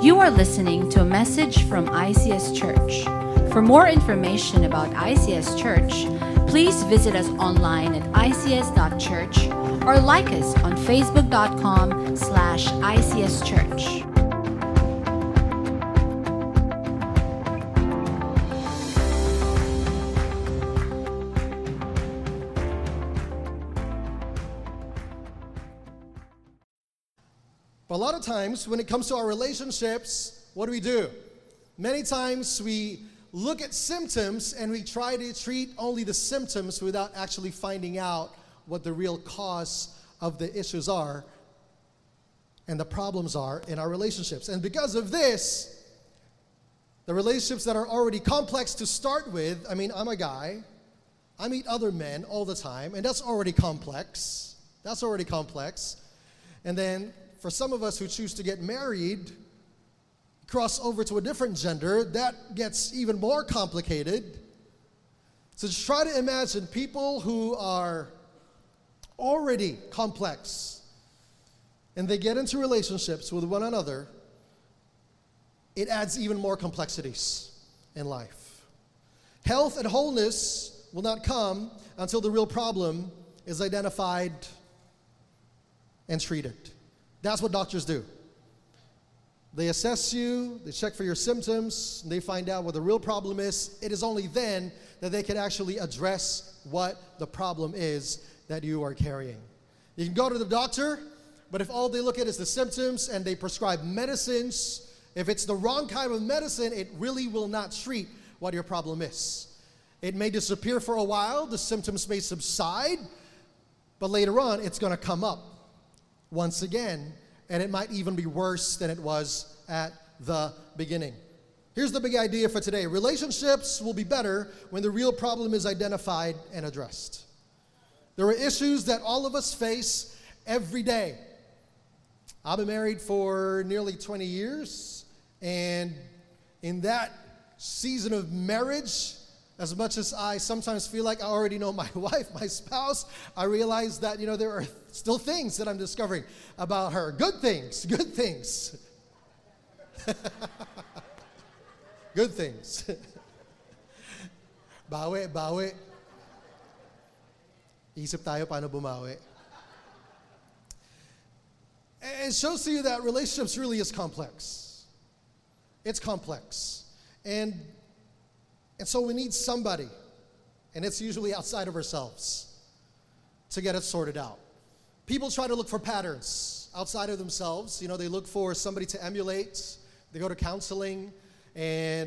You are listening to a message from ICS Church. For more information about ICS Church, please visit us online at ics.church or like us on facebook.com/ICSchurch. But a lot of times, when it comes to our relationships, what do? Many times we look at symptoms and we try to treat only the symptoms without actually finding out what the real cause of the issues are and the problems are in our relationships. And because of this, the relationships that are already complex to start with, I'm a guy, I meet other men all the time, and that's already complex. And then for some of us who choose to get married, cross over to a different gender, that gets even more complicated. So just try to imagine people who are already complex and they get into relationships with one another, it adds even more complexities in life. Health and wholeness will not come until the real problem is identified and treated. That's what doctors do. They assess you, they check for your symptoms, and they find out what the real problem is. It is only then that they can actually address what the problem is that you are carrying. You can go to the doctor, but if all they look at is the symptoms and they prescribe medicines, if it's the wrong kind of medicine, it really will not treat what your problem is. It may disappear for a while, the symptoms may subside, but later on it's going to come up once again, and it might even be worse than it was at the beginning. Here's the big idea for today. Relationships will be better when the real problem is identified and addressed. There are issues that all of us face every day. I've been married for nearly 20 years, and in that season of marriage, as much as I sometimes feel like I already know my wife, my spouse, I realize that, there are still things that I'm discovering about her. Good things. Good things. Bawi. Isip tayo paano bumawi. It shows to you that relationships really is complex. It's complex. And so we need somebody, and it's usually outside of ourselves, to get it sorted out. People try to look for patterns outside of themselves. They look for somebody to emulate. They go to counseling, and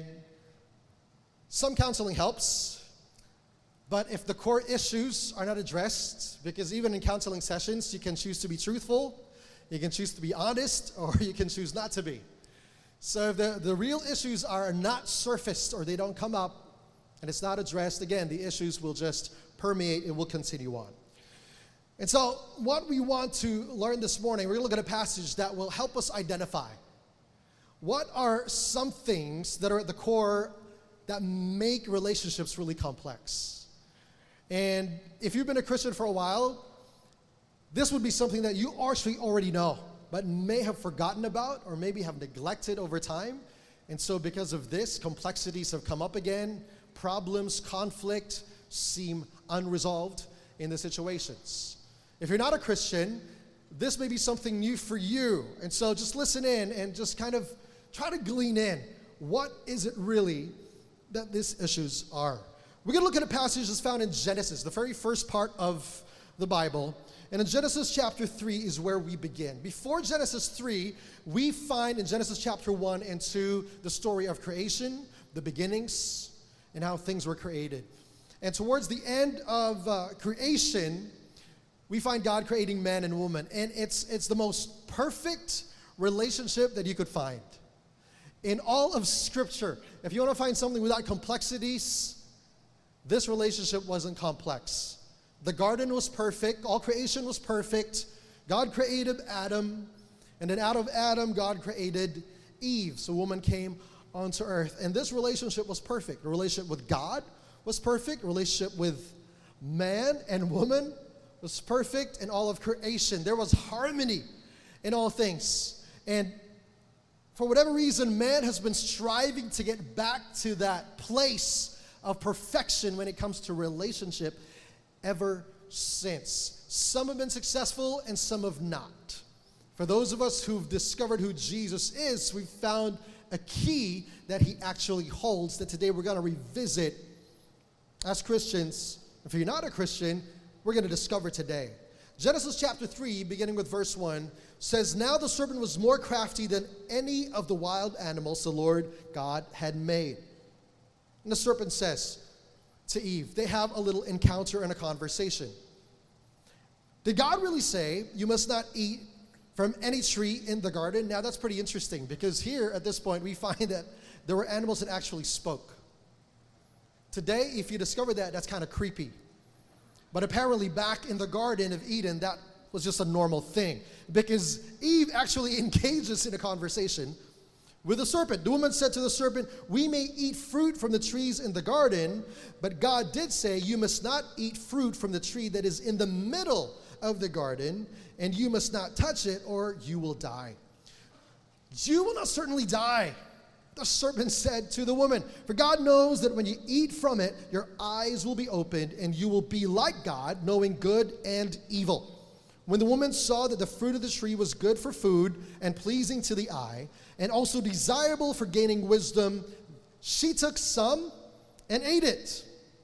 some counseling helps. But if the core issues are not addressed, because even in counseling sessions, you can choose to be truthful, you can choose to be honest, or you can choose not to be. So if the real issues are not surfaced or they don't come up and it's not addressed, again, the issues will just permeate and will continue on. And so what we want to learn this morning, we're going to look at a passage that will help us identify what are some things that are at the core that make relationships really complex. And if you've been a Christian for a while, this would be something that you actually already know, but may have forgotten about or maybe have neglected over time. And so because of this, complexities have come up again. Problems, conflict seem unresolved in the situations. If you're not a Christian, this may be something new for you. And so just listen in and just kind of try to glean in. What is it really that these issues are? We're going to look at a passage that's found in Genesis, the very first part of the Bible. And in Genesis chapter 3 is where we begin. Before Genesis 3, we find in Genesis chapter 1 and 2 the story of creation, the beginnings, and how things were created. And towards the end of creation, we find God creating man and woman. And it's the most perfect relationship that you could find. In all of Scripture, if you want to find something without complexities, this relationship wasn't complex. The garden was perfect. All creation was perfect. God created Adam. And then out of Adam, God created Eve. So woman came onto earth. And this relationship was perfect. The relationship with God was perfect. The relationship with man and woman was perfect. In all of creation, there was harmony in all things. And for whatever reason, man has been striving to get back to that place of perfection when it comes to relationship ever since. Some have been successful and some have not. For those of us who've discovered who Jesus is, we've found a key that he actually holds that today we're going to revisit as Christians. If you're not a Christian, we're going to discover today. Genesis chapter 3, beginning with verse 1, says, "Now the serpent was more crafty than any of the wild animals the Lord God had made." And the serpent says to Eve, they have a little encounter and a conversation. Did God really say, you must not eat from any tree in the garden? Now that's pretty interesting, because here at this point we find that there were animals that actually spoke. Today, if you discover that, that's kind of creepy. But apparently back in the Garden of Eden, that was just a normal thing, because Eve actually engages in a conversation with the serpent. The woman said to the serpent, "We may eat fruit from the trees in the garden, but God did say, you must not eat fruit from the tree that is in the middle of the garden, and you must not touch it, or you will die." "You will not certainly die," the serpent said to the woman, "for God knows that when you eat from it, your eyes will be opened, and you will be like God, knowing good and evil." When the woman saw that the fruit of the tree was good for food and pleasing to the eye, and also desirable for gaining wisdom, she took some and ate it.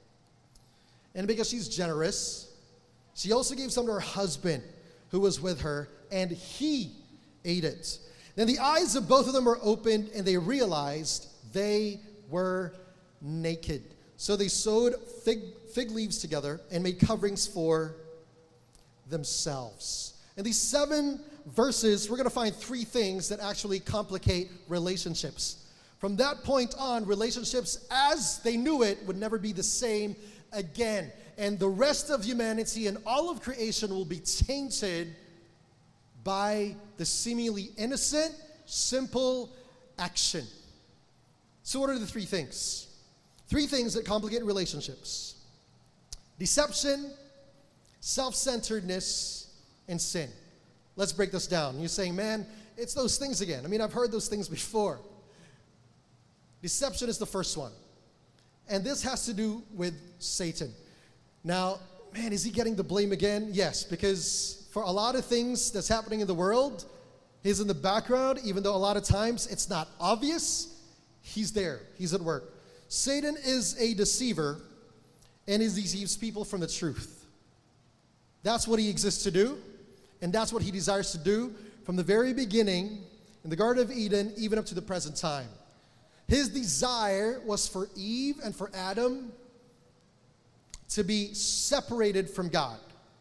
And because she's generous, she also gave some to her husband who was with her, and he ate it. Then the eyes of both of them were opened, and they realized they were naked. So they sewed fig leaves together and made coverings for themselves. In these 7 verses, we're going to find 3 things that actually complicate relationships. From that point on, relationships as they knew it would never be the same again. And the rest of humanity and all of creation will be tainted by the seemingly innocent, simple action. So what are the 3 things? 3 things that complicate relationships: deception, self-centeredness, and sin. Let's break this down. You're saying, man, it's those things again. I mean, I've heard those things before. Deception is the first one. And this has to do with Satan. Now, man, is he getting the blame again? Yes, because for a lot of things that's happening in the world, he's in the background, even though a lot of times it's not obvious. He's there. He's at work. Satan is a deceiver, and he deceives people from the truth. That's what he exists to do, and that's what he desires to do from the very beginning in the Garden of Eden, even up to the present time. His desire was for Eve and for Adam to be separated from God.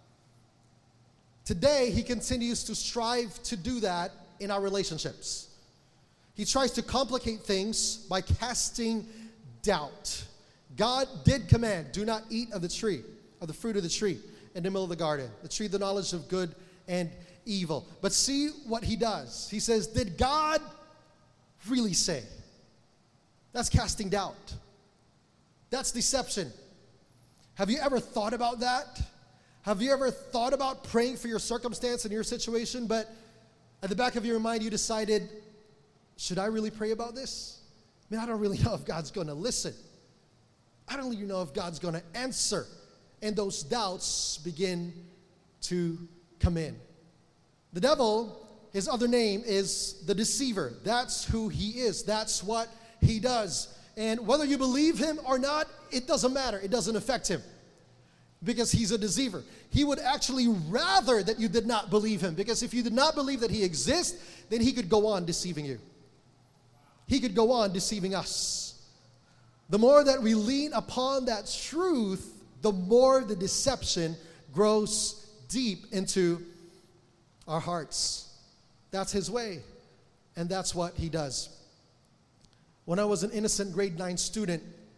Today, he continues to strive to do that in our relationships. He tries to complicate things by casting doubt. God did command, do not eat of the tree, of the fruit of the tree in the middle of the garden, the tree of the knowledge of good and evil. But see what he does. He says, did God really say? That's casting doubt. That's deception. Have you ever thought about that? Have you ever thought about praying for your circumstance and your situation, but at the back of your mind you decided, should I really pray about this? I mean, I don't really know if God's going to listen. I don't really know if God's going to answer. And those doubts begin to come in. The devil, his other name is the deceiver. That's who he is. That's what he does. And whether you believe him or not, it doesn't matter. It doesn't affect him, because he's a deceiver. He would actually rather that you did not believe him, because if you did not believe that he exists, then he could go on deceiving you. He could go on deceiving us. The more that we lean upon that truth, the more the deception grows deep into our hearts. That's his way, and that's what he does. When I was an innocent grade 9 student,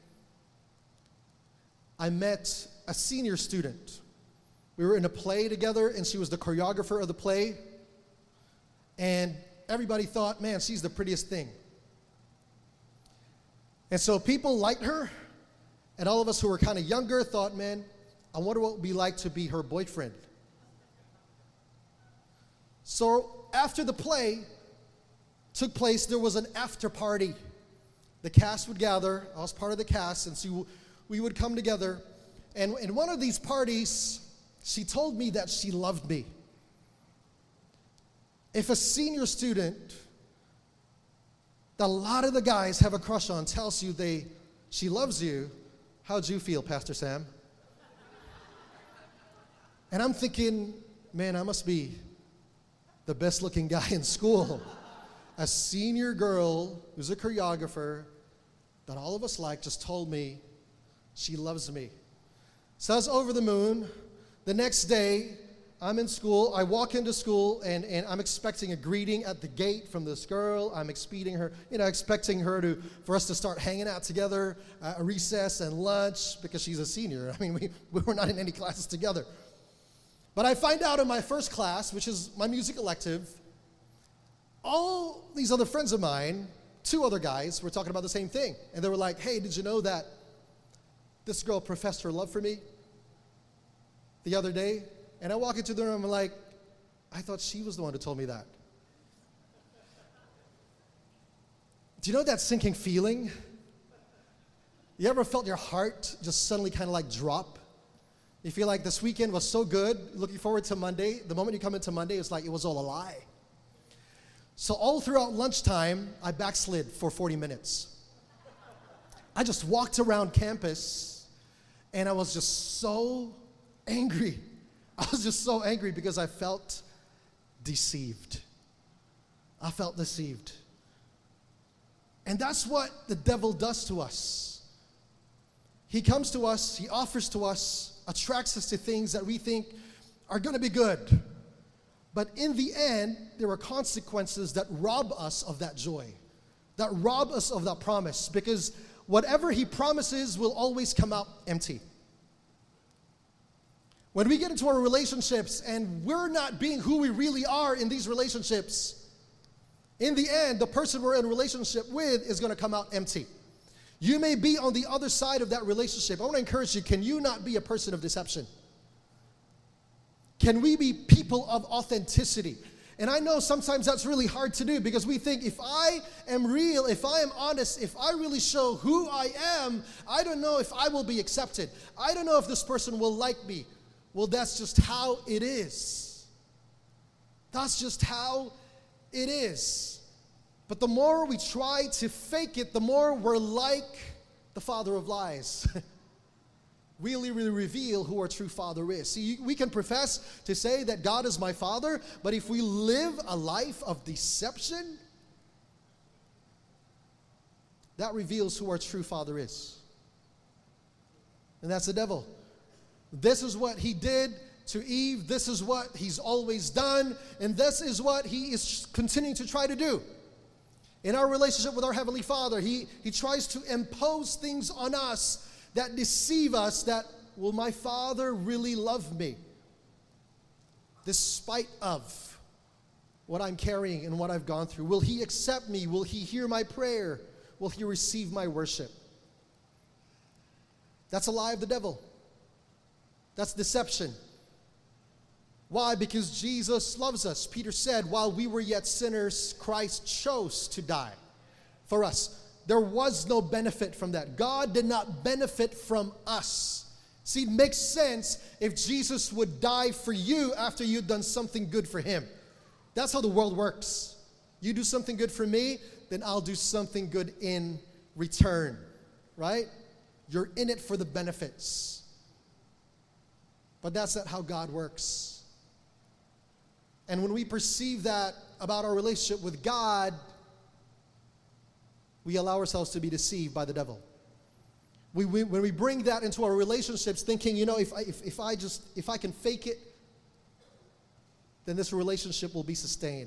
I met a senior student. We were in a play together, and she was the choreographer of the play. And everybody thought, man, she's the prettiest thing. And so people liked her, and all of us who were kind of younger thought, man, I wonder what it would be like to be her boyfriend. So after the play, took place, there was an after party. The cast would gather. I was part of the cast, and so we would come together. And in one of these parties, she told me that she loved me. If a senior student that a lot of the guys have a crush on tells you she loves you, how'd you feel, Pastor Sam? And I'm thinking, man, I must be the best looking guy in school. A senior girl who's a choreographer that all of us like just told me she loves me. So I was over the moon. The next day, I'm in school. I walk into school, and I'm expecting a greeting at the gate from this girl. I'm expecting her for us to start hanging out together at recess and lunch because she's a senior. I mean, we were not in any classes together. But I find out in my first class, which is my music elective, all these other friends of mine, 2 other guys, were talking about the same thing. And they were like, hey, did you know that this girl professed her love for me the other day? And I walk into the room and I'm like, I thought she was the one who told me that. Do you know that sinking feeling? You ever felt your heart just suddenly kind of like drop? You feel like this weekend was so good, looking forward to Monday. The moment you come into Monday, it's like it was all a lie. So all throughout lunchtime, I backslid for 40 minutes. I just walked around campus, and I was just so angry. I was just so angry because I felt deceived. I felt deceived. And that's what the devil does to us. He comes to us, he offers to us, attracts us to things that we think are going to be good. But in the end, there are consequences that rob us of that joy, that rob us of that promise, because whatever he promises will always come out empty. When we get into our relationships and we're not being who we really are in these relationships, in the end, the person we're in a relationship with is going to come out empty. You may be on the other side of that relationship. I want to encourage you, can you not be a person of deception? Can we be people of authenticity? And I know sometimes that's really hard to do because we think if I am real, if I am honest, if I really show who I am, I don't know if I will be accepted. I don't know if this person will like me. Well, that's just how it is. That's just how it is. But the more we try to fake it, the more we're like the father of lies. Really reveal who our true father is. See, we can profess to say that God is my father, but if we live a life of deception, that reveals who our true father is. And that's the devil. This is what he did to Eve. This is what he's always done. And this is what he is continuing to try to do. In our relationship with our Heavenly Father, he tries to impose things on us that deceive us that, will my Father really love me? Despite of what I'm carrying and what I've gone through. Will he accept me? Will he hear my prayer? Will he receive my worship? That's a lie of the devil. That's deception. Why? Because Jesus loves us. Peter said, while we were yet sinners, Christ chose to die for us. There was no benefit from that. God did not benefit from us. See, it makes sense if Jesus would die for you after you've done something good for him. That's how the world works. You do something good for me, then I'll do something good in return. Right? You're in it for the benefits. But that's not how God works. And when we perceive that about our relationship with God, we allow ourselves to be deceived by the devil. When we bring that into our relationships, thinking, if I can fake it, then this relationship will be sustained.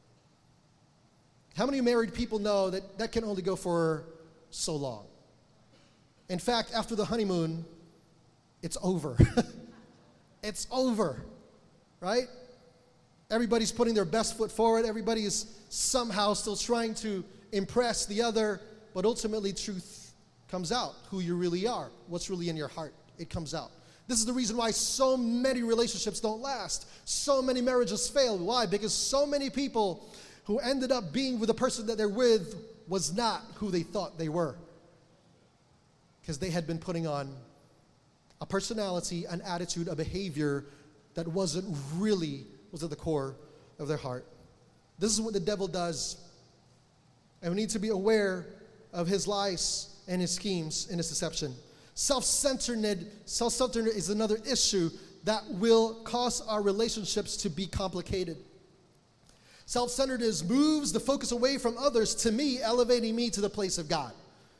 How many married people know that that can only go for so long? In fact, after the honeymoon, it's over. It's over, right? Everybody's putting their best foot forward. Everybody is somehow still trying to impress the other, but ultimately truth comes out, who you really are, what's really in your heart. It comes out. This is the reason why so many relationships don't last. So many marriages fail. Why? Because so many people who ended up being with the person that they're with was not who they thought they were. Because they had been putting on a personality, an attitude, a behavior that wasn't at the core of their heart. This is what the devil does. And we need to be aware of his lies and his schemes and his deception. Self-centeredness is another issue that will cause our relationships to be complicated. Self-centeredness moves the focus away from others to me, elevating me to the place of God.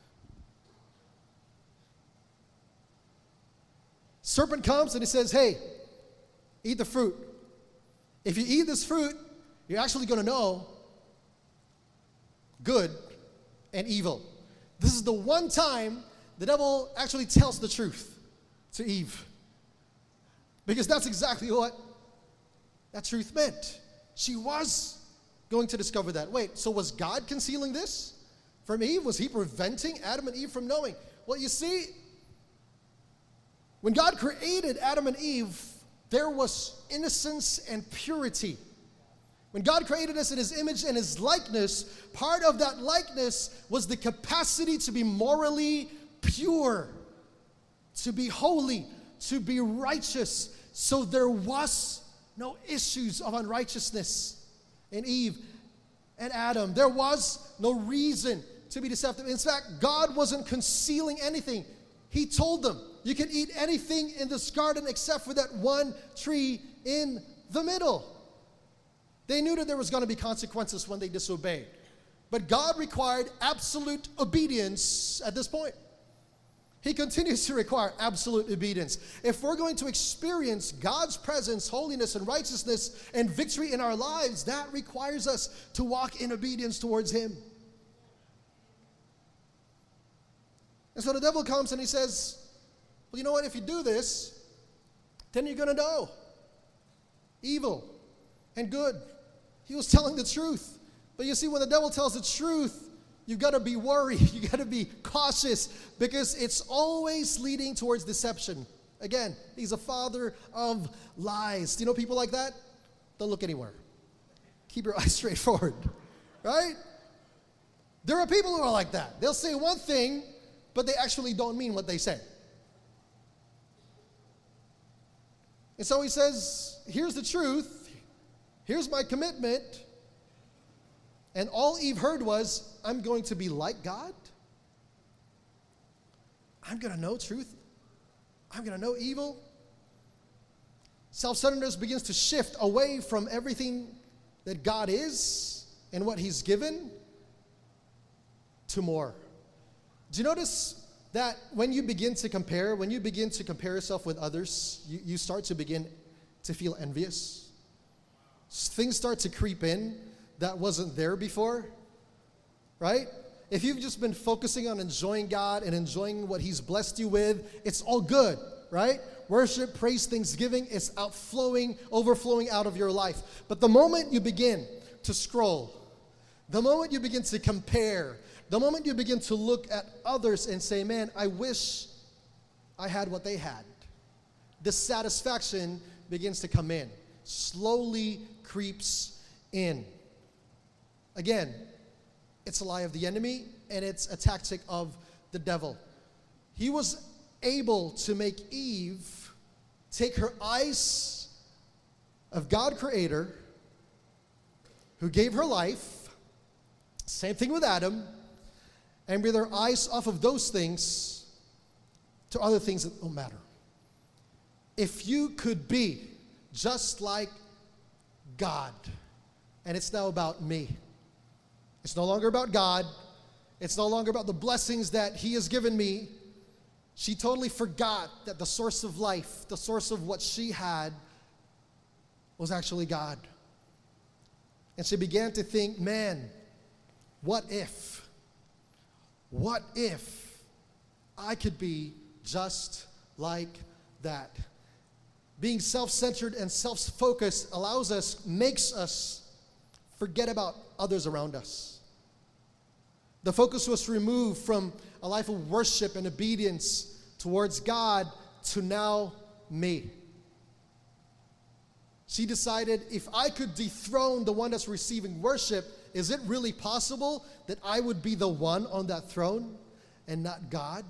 Serpent comes and he says, hey, eat the fruit. If you eat this fruit, you're actually going to know good and evil. This is the one time the devil actually tells the truth to Eve. Because that's exactly what that truth meant. She was going to discover that. Wait, so was God concealing this from Eve? Was he preventing Adam and Eve from knowing? Well, you see, when God created Adam and Eve, there was innocence and purity. When God created us in his image and his likeness, part of that likeness was the capacity to be morally pure, to be holy, to be righteous. So there was no issues of unrighteousness in Eve and Adam. There was no reason to be deceptive. In fact, God wasn't concealing anything. He told them, you can eat anything in this garden except for that one tree in the middle. They knew that there was going to be consequences when they disobeyed. But God required absolute obedience at this point. He continues to require absolute obedience. If we're going to experience God's presence, holiness, and righteousness, and victory in our lives, that requires us to walk in obedience towards him. And so the devil comes and he says, well, you know what? If you do this, then you're going to know evil and good. He was telling the truth. But you see, when the devil tells the truth, you've got to be worried. You've got to be cautious because it's always leading towards deception. Again, he's a father of lies. Do you know people like that? Don't look anywhere. Keep your eyes straight forward, right? There are people who are like that. They'll say one thing, but they actually don't mean what they say. And so he says, here's the truth. Here's my commitment. And all Eve heard was, I'm going to be like God. I'm going to know truth. I'm going to know evil. Self-centeredness begins to shift away from everything that God is and what he's given to more. Do you notice that when you begin to compare yourself with others, you start to begin to feel envious? Things start to creep in that wasn't there before, right? If you've just been focusing on enjoying God and enjoying what he's blessed you with, it's all good, right? Worship, praise, thanksgiving, it's overflowing out of your life. But the moment you begin to scroll, the moment you begin to compare, the moment you begin to look at others and say, man, I wish I had what they had, dissatisfaction begins to come in, slowly creeps in. Again, it's a lie of the enemy, and it's a tactic of the devil. He was able to make Eve take her eyes of God Creator, who gave her life, same thing with Adam, and with her eyes off of those things to other things that don't matter. If you could be just like God, and it's now about me. It's no longer about God. It's no longer about the blessings that he has given me. She totally forgot that the source of life, the source of what she had, was actually God. And she began to think, man, what if I could be just like that? Being self-centered and self-focused makes us forget about others around us. The focus was removed from a life of worship and obedience towards God to now me. She decided, if I could dethrone the one that's receiving worship, is it really possible that I would be the one on that throne and not God?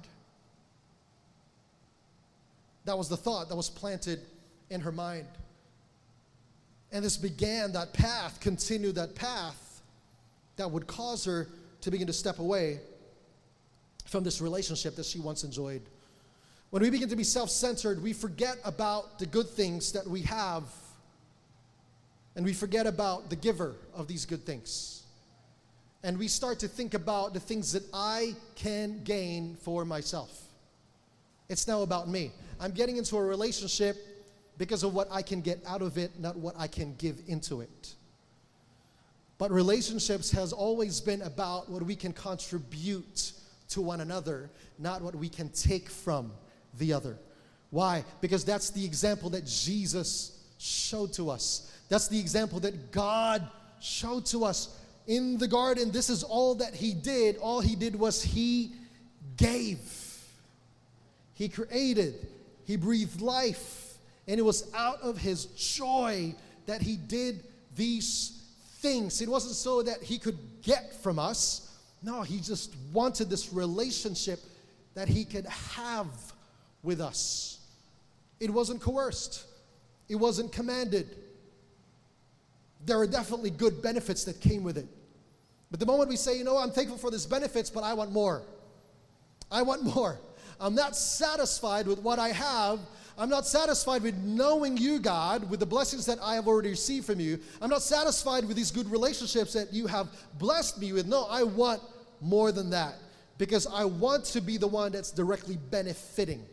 That was the thought that was planted in her mind. And this began that path, continued that path that would cause her to begin to step away from this relationship that she once enjoyed. When we begin to be self-centered, we forget about the good things that we have, and we forget about the giver of these good things. And we start to think about the things that I can gain for myself. It's now about me. I'm getting into a relationship because of what I can get out of it, not what I can give into it. But relationships has always been about what we can contribute to one another, not what we can take from the other. Why? Because that's the example that Jesus showed to us. That's the example that God showed to us. In the garden, this is all that he did. All he did was he gave. He created. He breathed life. And it was out of his joy that he did these things. It wasn't so that he could get from us. No, he just wanted this relationship that he could have with us. It wasn't coerced. It wasn't commanded. There are definitely good benefits that came with it. But the moment we say, you know, I'm thankful for these benefits, but I want more. I want more. I'm not satisfied with what I have. I'm not satisfied with knowing you, God, with the blessings that I have already received from you. I'm not satisfied with these good relationships that you have blessed me with. No, I want more than that, because I want to be the one that's directly benefiting.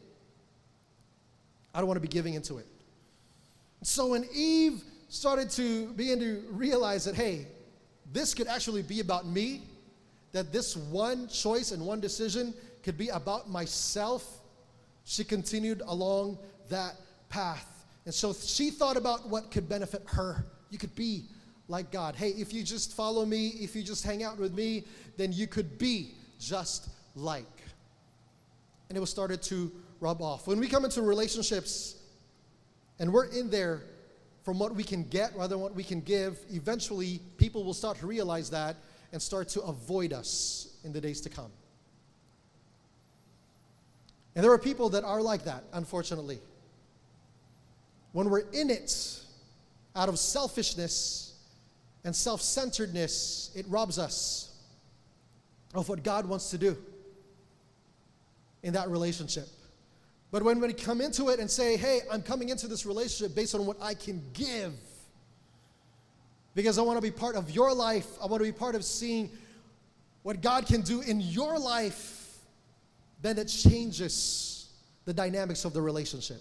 I don't want to be giving into it. So when Eve started to begin to realize that, hey, this could actually be about me, that this one choice and one decision could be about myself, she continued along that path. And so she thought about what could benefit her. You could be like God. Hey, if you just follow me, if you just hang out with me, then you could be just like. And it was started to rub off. When we come into relationships and we're in there from what we can get rather than what we can give, eventually people will start to realize that and start to avoid us in the days to come. And there are people that are like that, unfortunately. When we're in it out of selfishness and self-centeredness, it robs us of what God wants to do in that relationship. But when we come into it and say, hey, I'm coming into this relationship based on what I can give, because I want to be part of your life, I want to be part of seeing what God can do in your life, then it changes the dynamics of the relationship.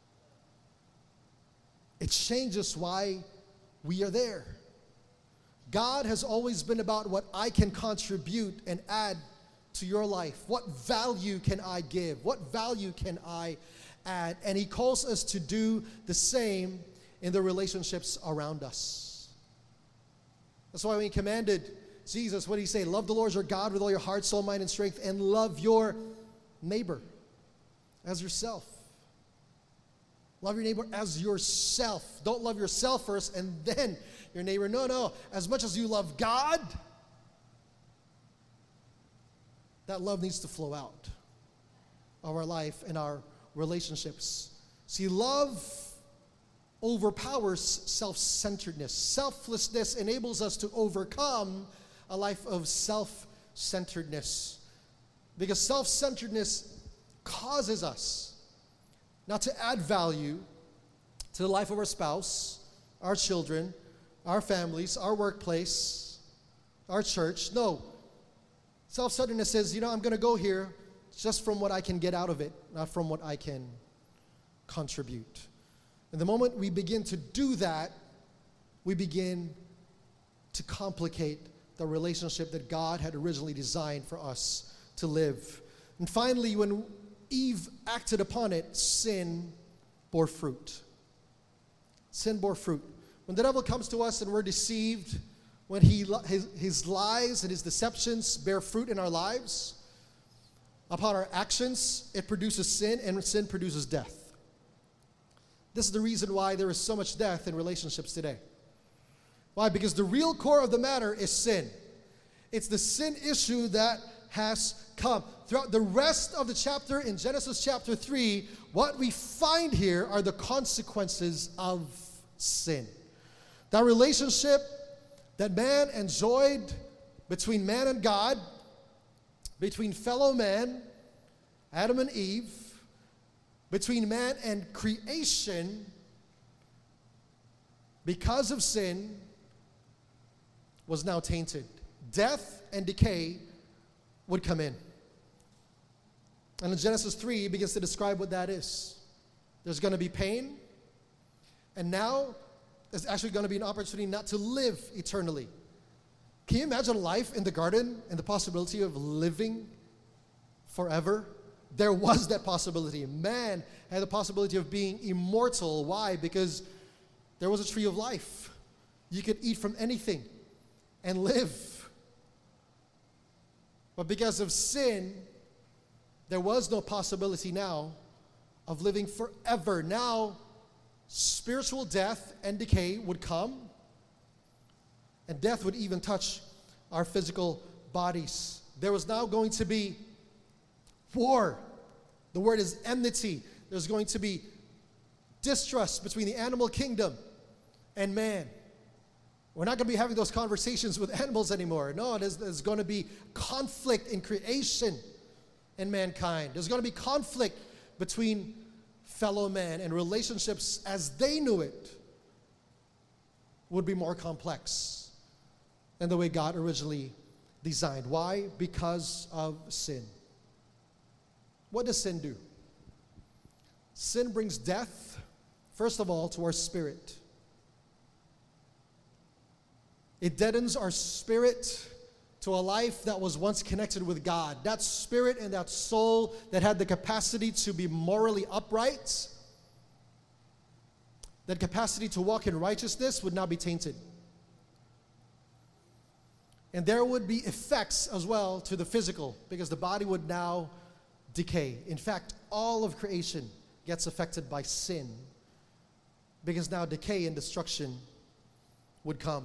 It changes why we are there. God has always been about what I can contribute and add to your life. What value can I give? What value can I add? And he calls us to do the same in the relationships around us. That's why when he commanded Jesus, what did he say? Love the Lord your God with all your heart, soul, mind, and strength, and love your neighbor as yourself. Love your neighbor as yourself. Don't love yourself first and then your neighbor. No. As much as you love God, that love needs to flow out of our life and our relationships. See, love overpowers self-centeredness. Selflessness enables us to overcome a life of self-centeredness. Because self-centeredness causes us not to add value to the life of our spouse, our children, our families, our workplace, our church. No. Self-centeredness says, you know, I'm going to go here just from what I can get out of it, not from what I can contribute. And the moment we begin to do that, we begin to complicate the relationship that God had originally designed for us to live. And finally, when Eve acted upon it, sin bore fruit. Sin bore fruit. When the devil comes to us and we're deceived, when his lies and his deceptions bear fruit in our lives, upon our actions, it produces sin, and sin produces death. This is the reason why there is so much death in relationships today. Why? Because the real core of the matter is sin. It's the sin issue that has come. Throughout the rest of the chapter in Genesis chapter 3, what we find here are the consequences of sin. That relationship that man enjoyed between man and God, between fellow man, Adam and Eve, between man and creation, because of sin, was now tainted. Death and decay would come in. And in Genesis 3, he begins to describe what that is. There's going to be pain, and now there's actually going to be an opportunity not to live eternally. Can you imagine life in the garden and the possibility of living forever? There was that possibility. Man had the possibility of being immortal. Why? Because there was a tree of life. You could eat from anything and live. But because of sin, there was no possibility now of living forever. Now, spiritual death and decay would come, and death would even touch our physical bodies. There was now going to be war. The word is enmity. There's going to be distrust between the animal kingdom and man. We're not going to be having those conversations with animals anymore. No, there's going to be conflict in creation and mankind. There's going to be conflict between fellow men, and relationships as they knew it would be more complex than the way God originally designed. Why? Because of sin. What does sin do? Sin brings death, first of all, to our spirit. It deadens our spirit to a life that was once connected with God. That spirit and that soul that had the capacity to be morally upright, that capacity to walk in righteousness would now be tainted. And there would be effects as well to the physical, because the body would now decay. In fact, all of creation gets affected by sin, because now decay and destruction would come.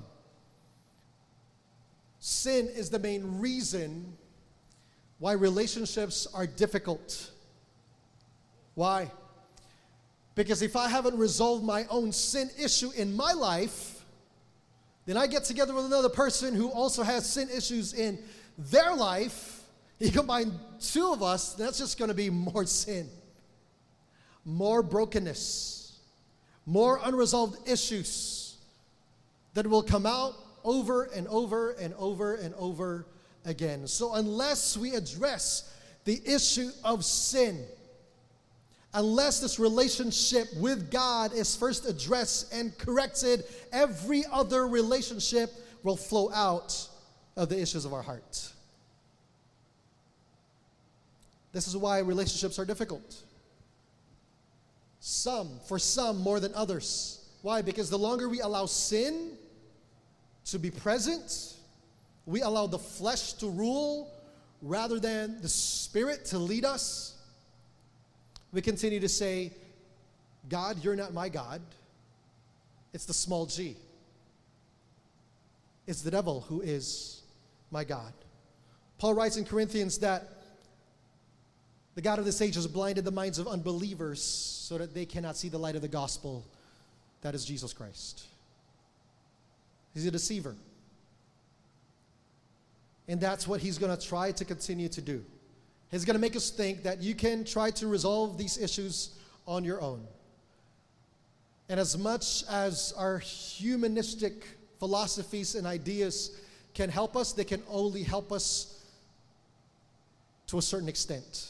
Sin is the main reason why relationships are difficult. Why? Because if I haven't resolved my own sin issue in my life, then I get together with another person who also has sin issues in their life. You combine two of us, that's just going to be more sin, more brokenness, more unresolved issues that will come out over and over and over and over again. So unless we address the issue of sin, unless this relationship with God is first addressed and corrected, every other relationship will flow out of the issues of our heart. This is why relationships are difficult. For some more than others. Why? Because the longer we allow sin to be present, we allow the flesh to rule rather than the Spirit to lead us. We continue to say, God, you're not my God. It's the small g. It's the devil who is my God. Paul writes in Corinthians that the God of this age has blinded the minds of unbelievers so that they cannot see the light of the gospel, that is Jesus Christ. He's a deceiver. And that's what he's going to try to continue to do. He's going to make us think that you can try to resolve these issues on your own. And as much as our humanistic philosophies and ideas can help us, they can only help us to a certain extent.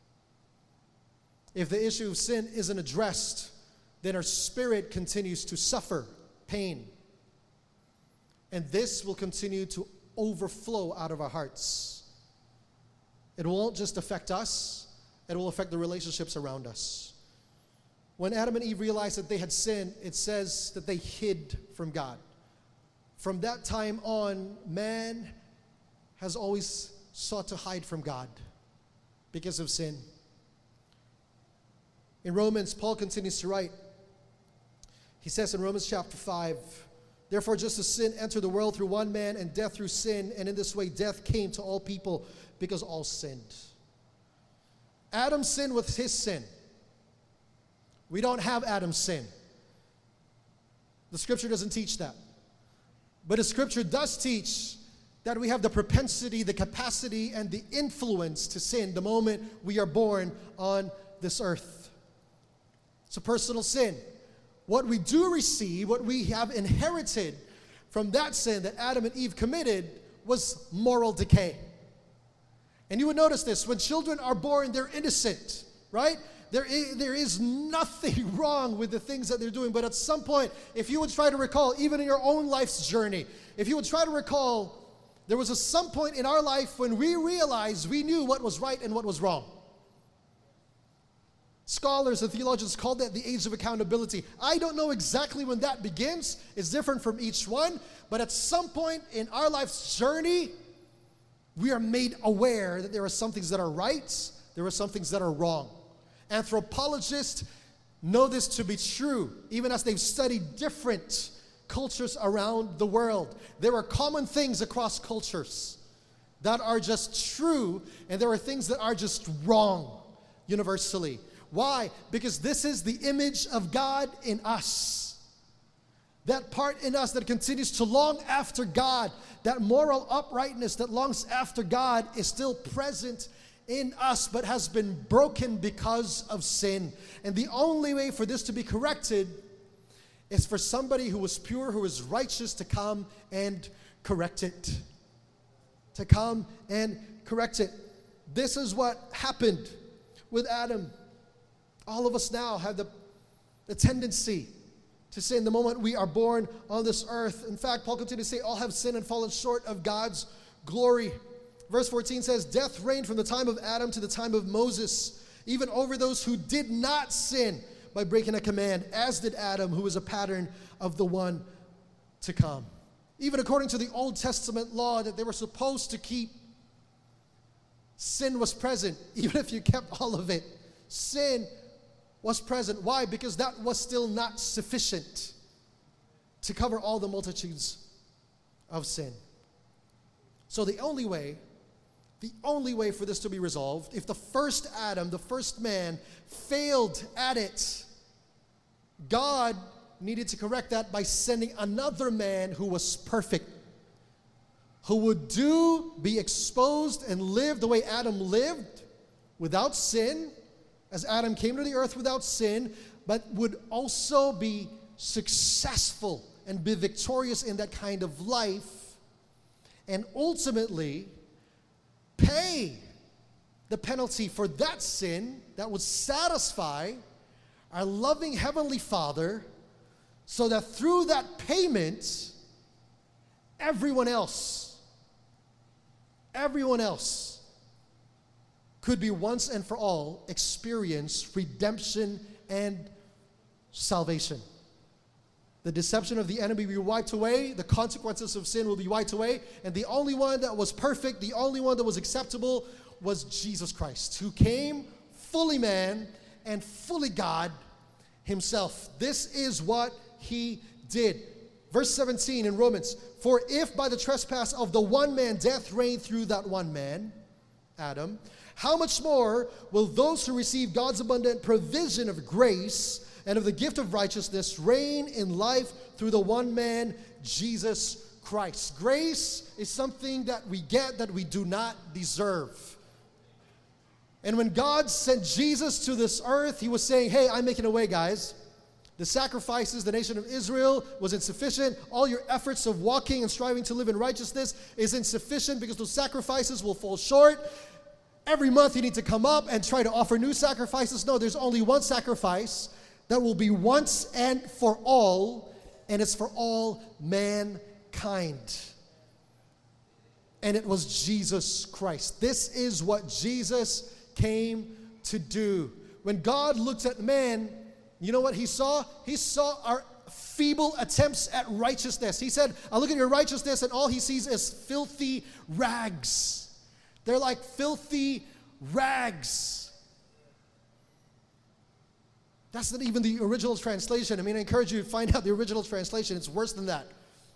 If the issue of sin isn't addressed, then our spirit continues to suffer pain. And this will continue to overflow out of our hearts. It won't just affect us, it will affect the relationships around us. When Adam and Eve realized that they had sinned, it says that they hid from God. From that time on, man has always sought to hide from God because of sin. In Romans, Paul continues to write. He says in Romans chapter 5, Therefore, just as sin entered the world through one man, and death through sin, and in this way death came to all people because all sinned. Adam's sin was his sin. We don't have Adam's sin. The scripture doesn't teach that. But the scripture does teach that we have the propensity, the capacity, and the influence to sin the moment we are born on this earth. It's a personal sin. What we do receive, what we have inherited from that sin that Adam and Eve committed was moral decay. And you would notice this, when children are born, they're innocent, right? There is nothing wrong with the things that they're doing, but at some point, if you would try to recall, even in your own life's journey, if you would try to recall, there was some point in our life when we realized we knew what was right and what was wrong. Scholars and theologians call that the age of accountability. I don't know exactly when that begins. It's different from each one, but at some point in our life's journey, we are made aware that there are some things that are right, there are some things that are wrong. Anthropologists know this to be true, even as they've studied different cultures around the world. There are common things across cultures that are just true, and there are things that are just wrong universally. Why? Because this is the image of God in us. That part in us that continues to long after God, that moral uprightness that longs after God is still present in us, but has been broken because of sin. And the only way for this to be corrected is for somebody who is pure, who is righteous, to come and correct it. To come and correct it. This is what happened with Adam. All of us now have the tendency to sin the moment we are born on this earth. In fact, Paul continues to say, all have sinned and fallen short of God's glory. Verse 14 says, death reigned from the time of Adam to the time of Moses, even over those who did not sin by breaking a command, as did Adam, who is a pattern of the one to come. Even according to the Old Testament law that they were supposed to keep, sin was present, even if you kept all of it. Sin was present. Why? Because that was still not sufficient to cover all the multitudes of sin. So the only way for this to be resolved, if the first Adam, the first man, failed at it, God needed to correct that by sending another man who was perfect, who would be exposed and live the way Adam lived, without sin, as Adam came to the earth without sin, but would also be successful and be victorious in that kind of life, and ultimately pay the penalty for that sin that would satisfy our loving Heavenly Father, so that through that payment, everyone else could be once and for all experience redemption and salvation. The deception of the enemy will be wiped away. The consequences of sin will be wiped away. And the only one that was perfect, the only one that was acceptable, was Jesus Christ, who came fully man and fully God himself. This is what he did. Verse 17 in Romans, for if by the trespass of the one man death reigned through that one man, Adam, how much more will those who receive God's abundant provision of grace and of the gift of righteousness reign in life through the one man, Jesus Christ? Grace is something that we get that we do not deserve. And when God sent Jesus to this earth, he was saying, hey, I'm making a way, guys. The sacrifices, the nation of Israel, was insufficient. All your efforts of walking and striving to live in righteousness is insufficient because those sacrifices will fall short. Every month you need to come up and try to offer new sacrifices. No, there's only one sacrifice that will be once and for all, and it's for all mankind. And it was Jesus Christ. This is what Jesus came to do. When God looked at man, you know what he saw? He saw our feeble attempts at righteousness. He said, I look at your righteousness, and all he sees is filthy rags. They're like filthy rags. That's not even the original translation. I mean, I encourage you to find out the original translation. It's worse than that.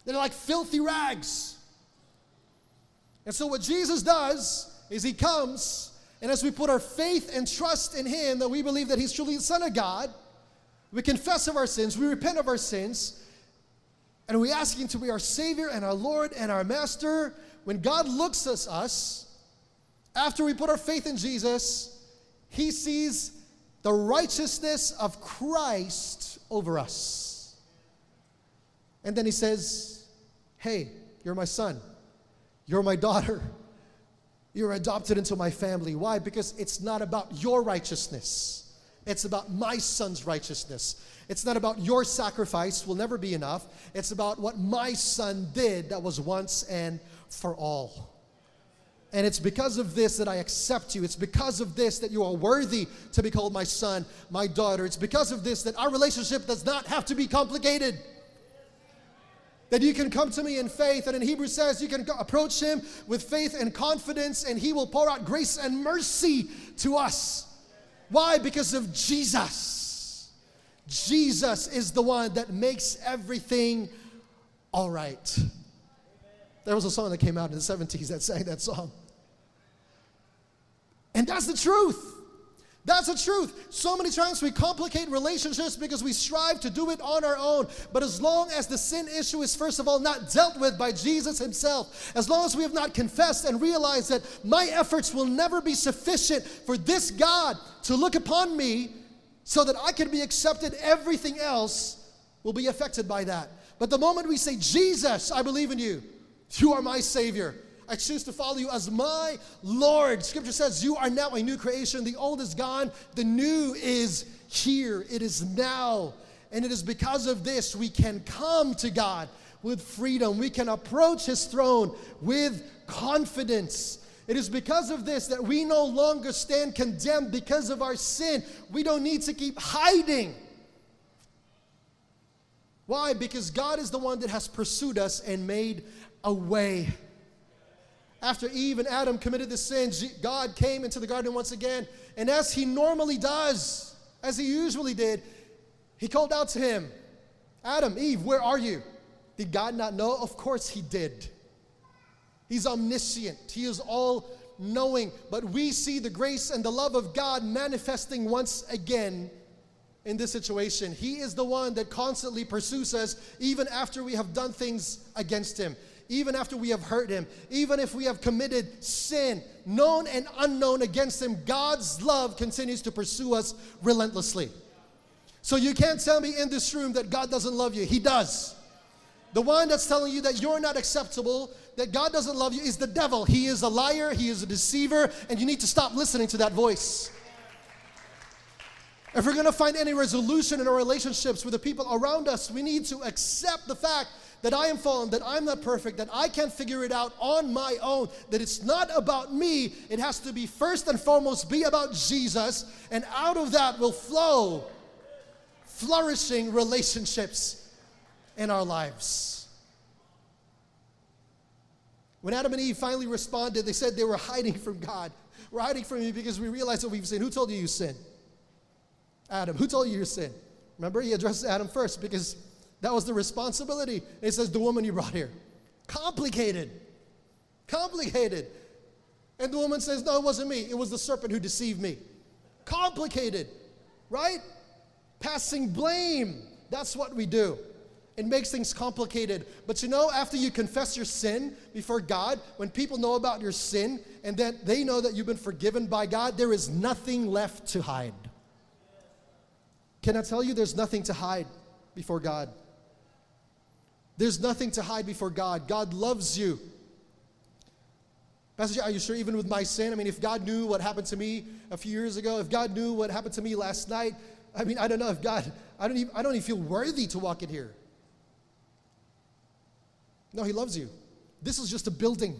They're like filthy rags. And so what Jesus does is he comes, and as we put our faith and trust in him, that we believe that he's truly the Son of God, we confess of our sins, we repent of our sins, and we ask him to be our Savior and our Lord and our Master. When God looks at us, after we put our faith in Jesus, he sees the righteousness of Christ over us. And then he says, hey, you're my son. You're my daughter. You're adopted into my family. Why? Because it's not about your righteousness. It's about my son's righteousness. It's not about your sacrifice, will never be enough. It's about what my son did that was once and for all. And it's because of this that I accept you. It's because of this that you are worthy to be called my son, my daughter. It's because of this that our relationship does not have to be complicated. That you can come to me in faith, and in Hebrews says you can approach him with faith and confidence, and he will pour out grace and mercy to us. Why? Because of Jesus. Jesus is the one that makes everything all right. There was a song that came out in the 70s that sang that song. And that's the truth. That's the truth. So many times we complicate relationships because we strive to do it on our own. But as long as the sin issue is first of all not dealt with by Jesus himself, as long as we have not confessed and realized that my efforts will never be sufficient for this God to look upon me so that I can be accepted, everything else will be affected by that. But the moment we say, Jesus, I believe in you. You are my Savior. I choose to follow you as my Lord. Scripture says you are now a new creation. The old is gone. The new is here. It is now. And it is because of this we can come to God with freedom. We can approach his throne with confidence. It is because of this that we no longer stand condemned because of our sin. We don't need to keep hiding. Why? Because God is the one that has pursued us and made a way. After Eve and Adam committed the sin, God came into the garden once again, and as he normally does, as he usually did, he called out to him, Adam, Eve, where are you? Did God not know? Of course he did. He's omniscient. He is all-knowing. But we see the grace and the love of God manifesting once again in this situation. He is the one that constantly pursues us even after we have done things against him. Even after we have hurt him, even if we have committed sin, known and unknown against him, God's love continues to pursue us relentlessly. So you can't tell me in this room that God doesn't love you. He does. The one that's telling you that you're not acceptable, that God doesn't love you, is the devil. He is a liar, he is a deceiver, and you need to stop listening to that voice. If we're going to find any resolution in our relationships with the people around us, we need to accept the fact that I am fallen, that I'm not perfect, that I can't figure it out on my own, that it's not about me. It has to be first and foremost be about Jesus, and out of that will flow flourishing relationships in our lives. When Adam and Eve finally responded, they said they were hiding from God. We're hiding from you because we realize that we've sinned. Who told you you sinned? Adam. Who told you you sinned? Remember, he addresses Adam first because that was the responsibility. It says, the woman you brought here. Complicated. Complicated. And the woman says, no, it wasn't me. It was the serpent who deceived me. Complicated. Right? Passing blame. That's what we do. It makes things complicated. But you know, after you confess your sin before God, when people know about your sin and then they know that you've been forgiven by God, there is nothing left to hide. Can I tell you there's nothing to hide before God? There's nothing to hide before God. God loves you. Pastor Jay, are you sure even with my sin? I mean, if God knew what happened to me a few years ago, if God knew what happened to me last night, I mean, I don't know if God, I don't even feel worthy to walk in here. No, he loves you. This is just a building.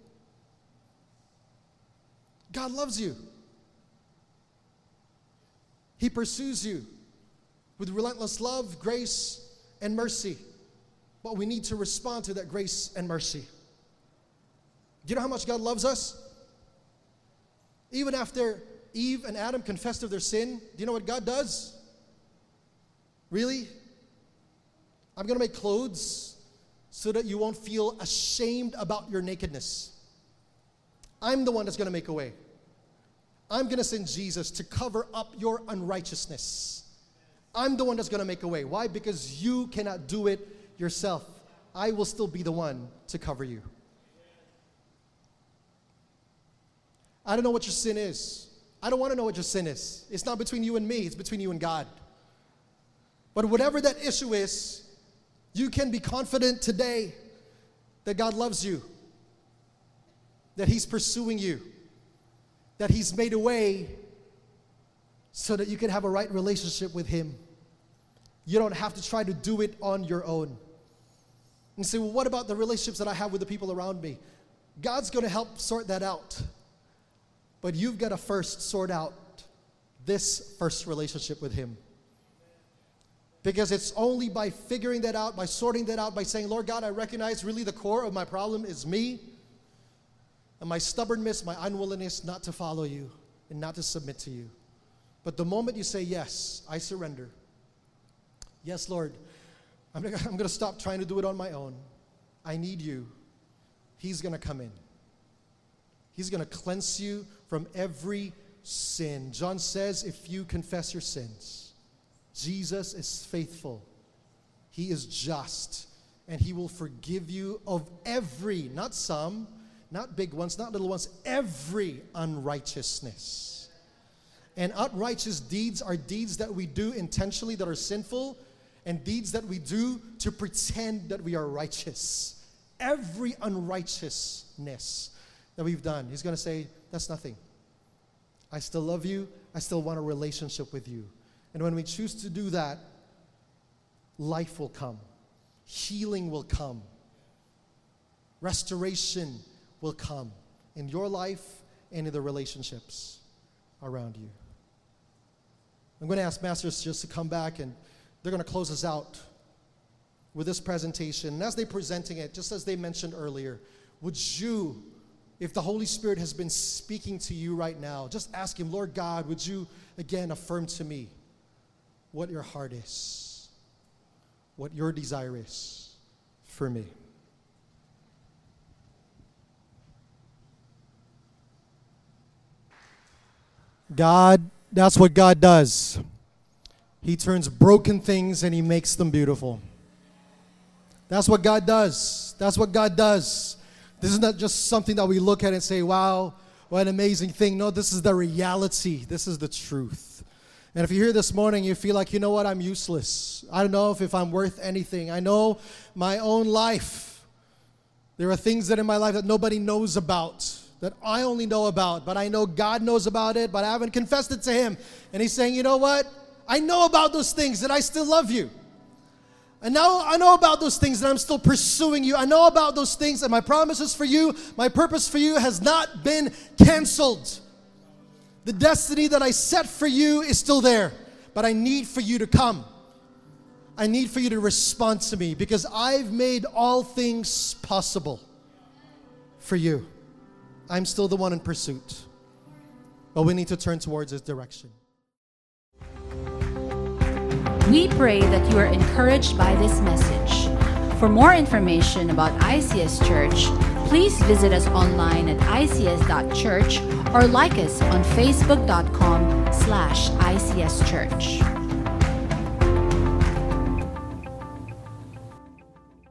God loves you. He pursues you with relentless love, grace, and mercy. But we need to respond to that grace and mercy. Do you know how much God loves us? Even after Eve and Adam confessed of their sin, do you know what God does? Really? I'm going to make clothes so that you won't feel ashamed about your nakedness. I'm the one that's going to make a way. I'm going to send Jesus to cover up your unrighteousness. I'm the one that's going to make a way. Why? Because you cannot do it yourself. I will still be the one to cover you. I don't know what your sin is. I don't want to know what your sin is. It's not between you and me. It's between you and God. But whatever that issue is, you can be confident today that God loves you, that He's pursuing you, that He's made a way so that you can have a right relationship with Him. You don't have to try to do it on your own. And you say, well, what about the relationships that I have with the people around me? God's going to help sort that out. But you've got to first sort out this first relationship with Him. Because it's only by figuring that out, by sorting that out, by saying, Lord God, I recognize really the core of my problem is me and my stubbornness, my unwillingness not to follow you and not to submit to you. But the moment you say, yes, I surrender. Yes, Lord, I'm going to stop trying to do it on my own. I need you. He's going to come in. He's going to cleanse you from every sin. John says, if you confess your sins, Jesus is faithful. He is just. And He will forgive you of every, not some, not big ones, not little ones, every unrighteousness. And unrighteous deeds are deeds that we do intentionally that are sinful, and deeds that we do to pretend that we are righteous. Every unrighteousness that we've done, He's going to say, that's nothing. I still love you. I still want a relationship with you. And when we choose to do that, life will come. Healing will come. Restoration will come in your life and in the relationships around you. I'm going to ask Masters just to come back, and they're going to close us out with this presentation. And as they're presenting it, just as they mentioned earlier, would you, if the Holy Spirit has been speaking to you right now, just ask Him, Lord God, would you again affirm to me what your heart is, what your desire is for me. God, that's what God does. He turns broken things and He makes them beautiful. That's what God does. That's what God does. This is not just something that we look at and say, wow, what an amazing thing. No, this is the reality. This is the truth. And if you're here this morning, you feel like, you know what, I'm useless. I don't know if I'm worth anything. I know my own life. There are things that in my life that nobody knows about, that I only know about, but I know God knows about it, but I haven't confessed it to Him. And He's saying, you know what? I know about those things, that I still love you. And now I know about those things, that I'm still pursuing you. I know about those things, and my promises for you, my purpose for you has not been canceled. The destiny that I set for you is still there, but I need for you to come. I need for you to respond to me, because I've made all things possible for you. I'm still the one in pursuit, but we need to turn towards His direction. We pray that you are encouraged by this message. For more information about ICS Church, please visit us online at ics.church or like us on facebook.com/ICS Church.